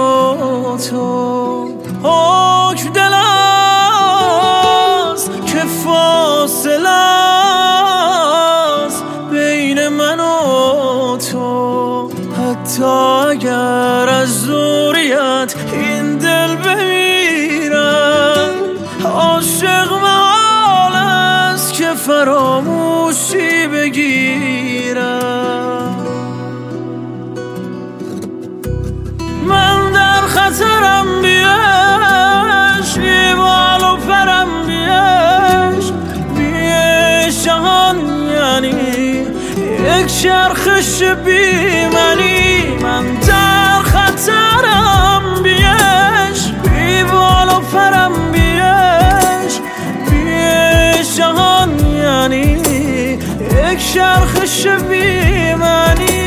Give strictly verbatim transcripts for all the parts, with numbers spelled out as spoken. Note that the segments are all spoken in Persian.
و تو. حکم دل است که فاصله است بین من و تو. حتی اگر از دوریت این دل بمیرم، عاشق محال است که فراموشی بگیرم. من در خطرم بیش، بی بال و پرم بیش، بیش جهان یعنی یک چرخش بی منی. من در خطرم بیش، بی بال و پرم بیش، بیش جهان یعنی یک چرخش بی منی.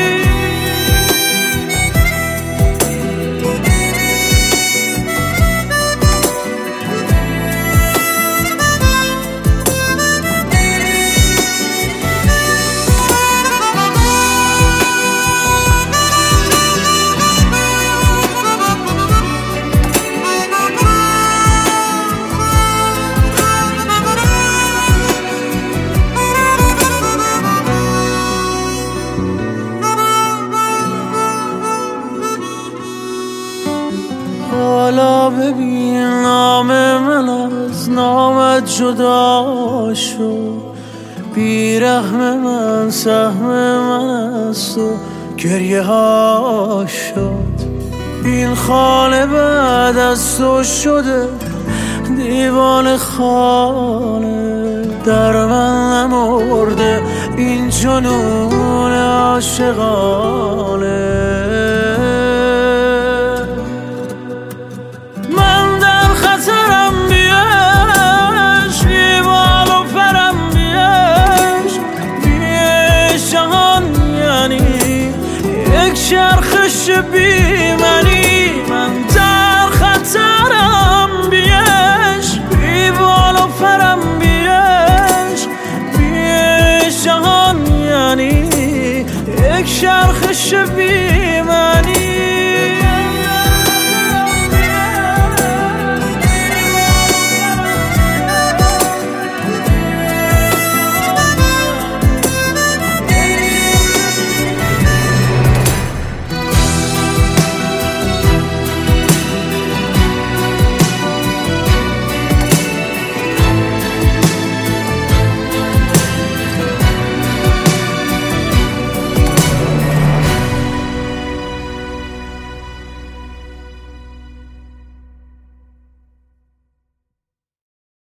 حالا ببین نام من از نامت جدا شد، بیرحم من سهم من از تو گریه ها شد. این خانه بعد از تو شده دیوان خانه، در من نمرده این جنون عاشقانه.